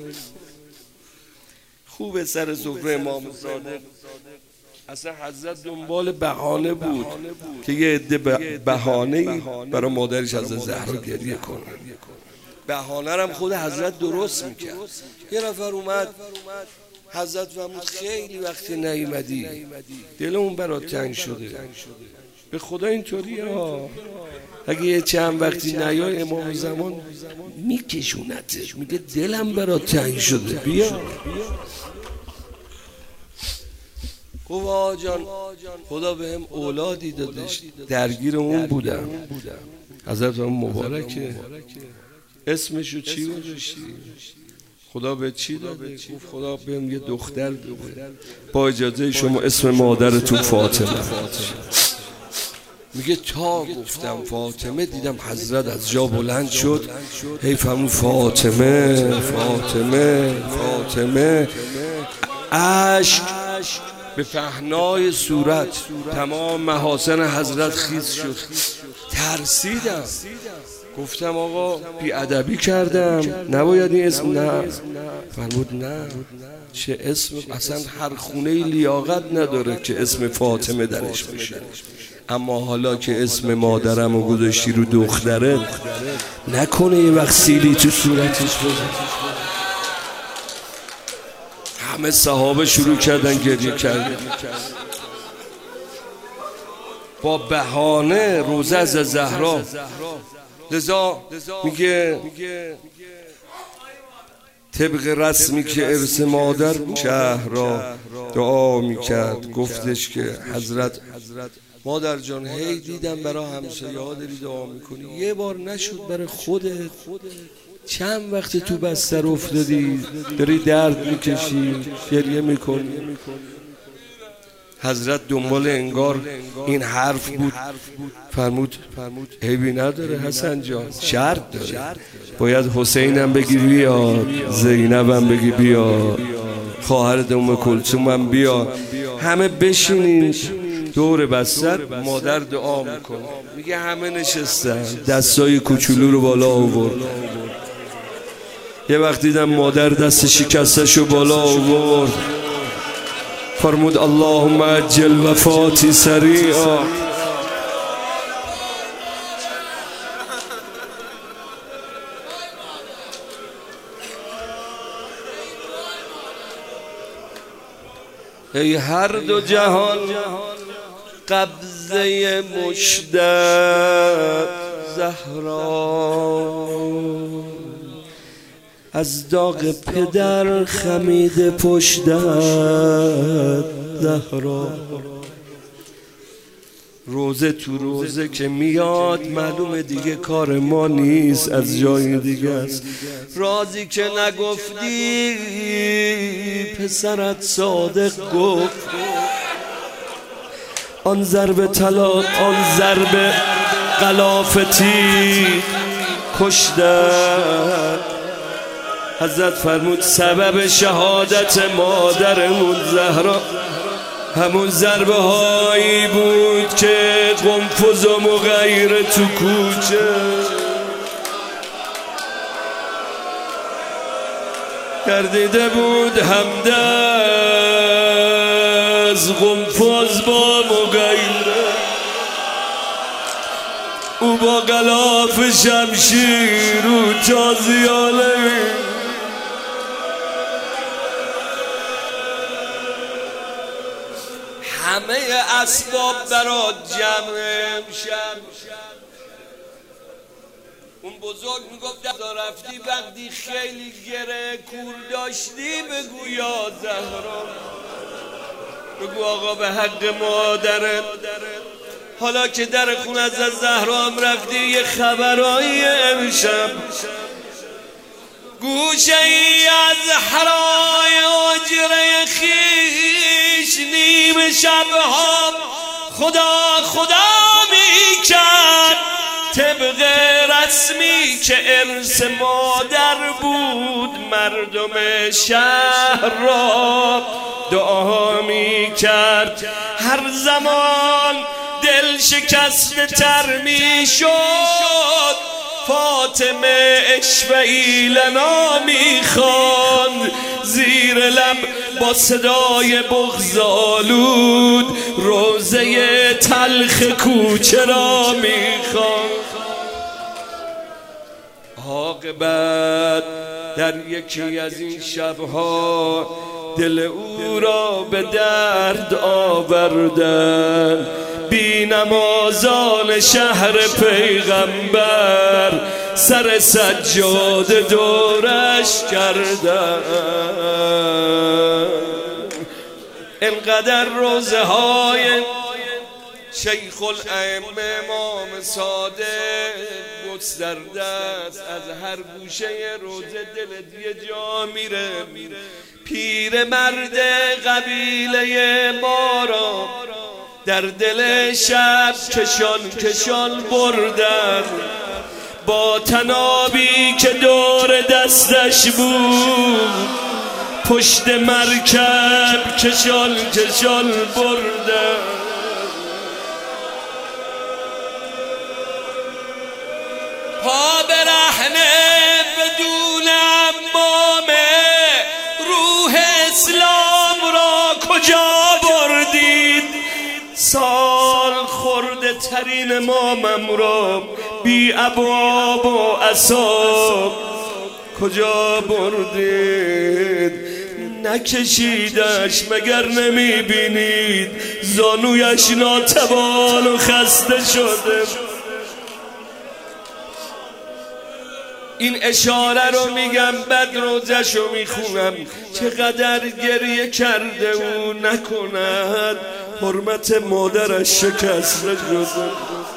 A: خوب سر سفره امام صادق اصلا حضرت دنبال بهانه بود که یه عده بهانه‌ای برای مادرش حضرت زهرا گریه کنه. بهانه هم خود حضرت درست میکرد. یه نفر اومد حضرت فرمود خیلی وقتی نیومدی دلمون برات تنگ شده. به خدا اینطوری ها، اگه یه چند وقتی نیای امام زمان میکشونته، میگه دلم برات تنگ شده بیا. گفت آقا جان خدا بهم اولادی دادش درگیر اون بودم. حضرت مبارکه اسمشو چی گذاشتی؟ خدا به چی داده؟ گفت خدا بهم یه دختر داده، با اجازه شما اسم مادرتون فاطمه. میگه تا گفتم فاطمه دیدم حضرت از جا بلند شد، هی فرمود فاطمه فاطمه فاطمه. اشک به پهنای صورت، تمام محاسن حضرت خیس شد. ترسیدم، گفتم آقا بیادبی کردم، نباید این اسم. نه فرمود نه، چه اسم، اصلا هر خونه لیاقت نداره که اسم فاطمه درش باشه، اما حالا که اسم مادرم رو گذاشتی رو دختره، نکنه یه وقت سیلی تو صورتش بزن. همه صحابه شروع کردن گریه کردن. با بهانه روزه از زهرا، لذا میگه طبق رسمی که ارث مادر شهر را دعا میکرد، گفتش که حضرت مادر جان هی دیدم برای همسایه‌ها داری دعا میکنی، یه بار نشد برای خودت؟ چند وقت تو بستر افتادی داری درد میکشی گریه میکنی؟ حضرت دنبال انگار این حرف بود، فرمود عیبی نداره حسن جان، شرط داره، باید حسینم بگی بیاد، زینبم بگی بیاد، خواهرت ام کلثوم هم بیاد، همه بشینین دور بستر، مادر دعا میکنه. میگه همه نشستن، دستای کوچولو رو بالا آورد. یه وقت دیدم مادر دست شکستشو بالا آورد، فرمود اللهم عجل وفاتی سریعا. ای هر دو جهان قبضه مشتت زهرا، از داغ پدر خمید پشتت زهرا. روزه تو روزه که میاد معلومه دیگه کار ما نیست، از جای دیگه است. رازی که نگفتی پسرت صادق گفت، آن ضرب طلا، آن ضرب غلافتی کشتت. حضرت فرمود سبب شهادت مادرمون زهرا همون ضربه هایی بود که قنفذ و مغیر تو کوچه گردیده بود، همدست قنفذ با مغیره، او با غلاف شمشیر و تازیاله. همه اسباب برات جمع امشب. اون بزرگ میگفت دا رفتی وقتی خیلی گره کور داشتی بگو یا زهرا، بگو آقا به حق مادرت، حالا که در خونه از زهرا هم رفتی یه خبرایی امشب، گوشه ای از حرای حجره خیش نیم شبها خدا میکرد، طبق رسمی که ارث مادر بود مردم شهر را دعا میکرد. هر زمان دل شکسته تر میشد فاطمه اشفعی لنا میخواند، زیر لب با صدای بغض‌آلود روزه تلخ کوچه را میخواند. عاقبت در یکی از این شبها دل او را به درد آوردن، بی نمازان شهر پیغمبر سر سجاده دورش کردن. انقدر روزه های شیخ الائمه امام صادق گسترده است، از هر گوشه روزه دلت یه جا میره. پیر مرد قبیله ما را در دل شب کشان بردن، با تنابی که دور دستش بود پشت مرکب کشان بردن. بهترین امامم را بی ابواب و عصا کجا بردید؟ نکشیدش مگر نمیبینید زانویش ناتوان و خسته شده؟ این اشاره رو میگم بعد روزش رو میخونم چقدر گریه کرده و نکند حرمت مادرش شکست شده.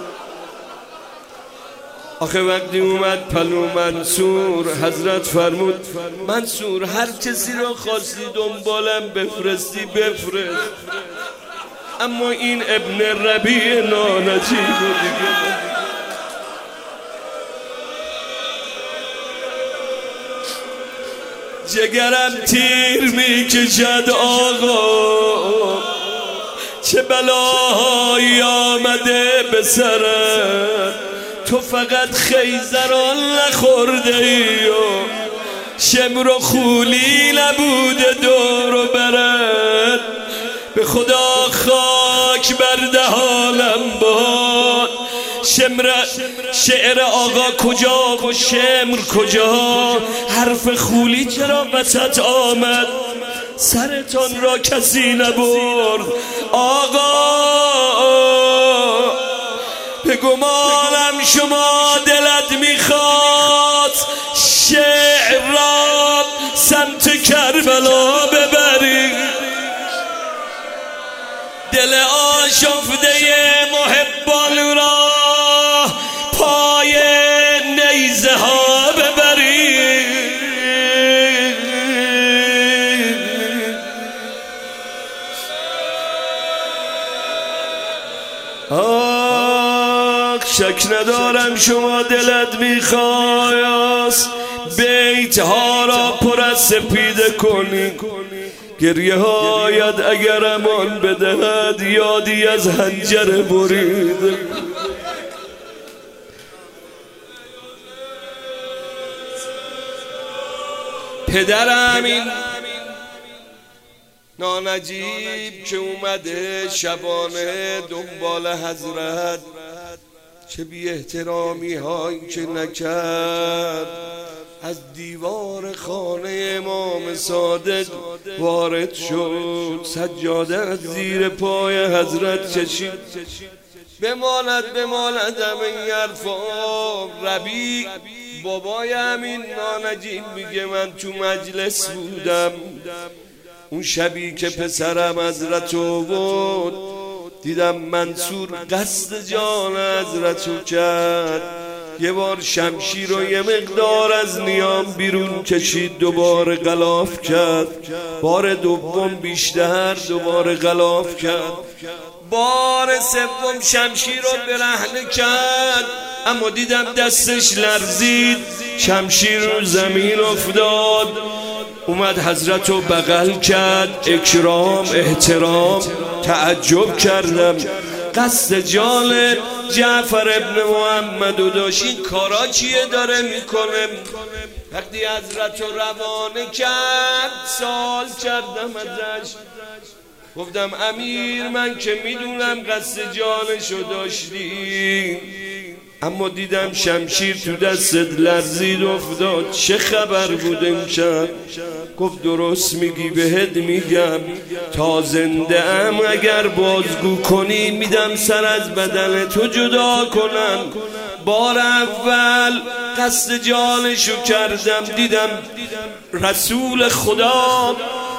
A: آخه وقتی اومد پلو منصور حضرت فرمود منصور هر کسی رو خواستی دنبالم بفرستی بفرست، اما این ابن ربیع نانجیب رو دیگه جگرم تیر میکشد آقا چه بلایی آمده به سرت، تو فقط خیزران نخورده ای و شمر و خولی نبوده دور و برد، به خدا خاک بر دهانم باد شعر آقا کجا و شمر کجا؟ حرف خولی چرا وسط آمد؟ سرتان را کسی نبرد آقا، به گمانم شما دلت میخواد شعر را سمت کربلا ببری، دل آشفته محبان را پای نیزه ها ببری. شک ندارم شما دلت میخواست بیت ها را پر از سپیده کنی، گریه هایت اگر امان بدهد یادی از حنجر برید. پدرم این نانجیب که اومده شبانه دنبال حضرت چه بی احترامی هایی که نکرد، از دیوار خانه امام صادق وارد شد، سجاده از زیر پای حضرت کشید. بماند همه حرفا. ربیع بابای همین نانجیب میگه من تو مجلس بودم اون شبی که پسرم حضرت بود، دیدم منصور قصد جان حضرت رو کرد، یه بار شمشیر رو یه مقدار از نیام بیرون کشید دوباره غلاف کرد، بار دوم بیشتر دوباره غلاف کرد، بار سوم شمشیر رو برهنه کرد، اما دیدم دستش لرزید شمشیر رو زمین افتاد. اومد حضرت رو بغل کرد، اکرام احترام. تعجب کردم قصد جان جعفر ابن محمد و داشت، این کارا چیه داره میکنه؟ وقتی حضرت رو روانه کرد سوال کردم ازش، گفتم امیر من که میدونم قصد جانشو داشتی، اما دیدم شمشیر تو دستت لرزید افتاد، چه خبر بود امشب؟ گفت درست میگی بهت میگم تا زنده ام اگر بازگو کنی میدم سر از بدن تو جدا کنم. بار اول قصد جانشو کردم دیدم رسول خدا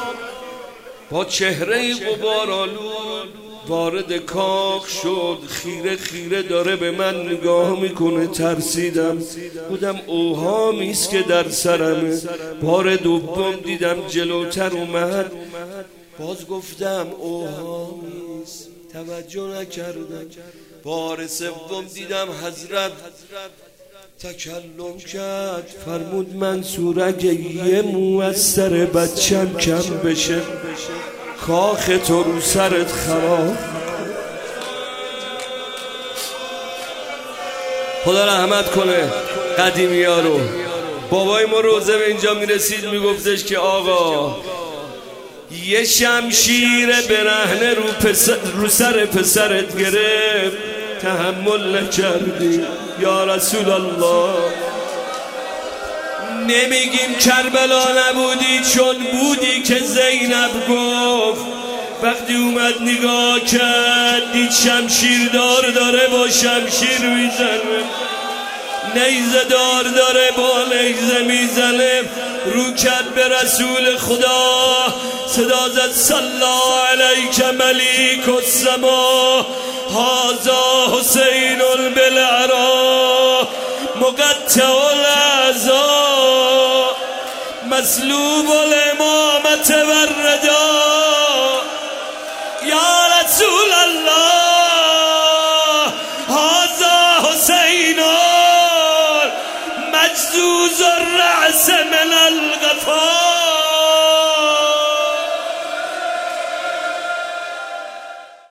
A: با چهره غبارآلود وارد کاخ شد، خیره خیره داره به من نگاه میکنه. ترسیدم بودم اوهامیست که در سرمه. بار دوم دیدم جلوتر اومد، باز گفتم اوهامیست، توجه نکردم. بار سوم دیدم حضرت تکلم کرد، فرمود منصور اگه یه مو از سر بچم کم بشه کاخ تو رو سرت خراب. خدا رحمت کنه قدیمی ها رو. بابای ما روزه به اینجا میرسید میگفتش که آقا یه شمشیر برهنه رو سر پسرت گرفت، تحمل نکردی یا رسول الله. نمیگیم کربلا نبودی چون بودی که زینب گفت وقتی اومد نگاه کرد دید شمشیردار داره با شمشیر میزنه، نیزه دار داره با نیزه میزنه، رو کرد به رسول خدا صدا زد صلی علیک ملیک السما هذا حسین بالعراء مقطع الاعضاء مسلوب الامامة والرداء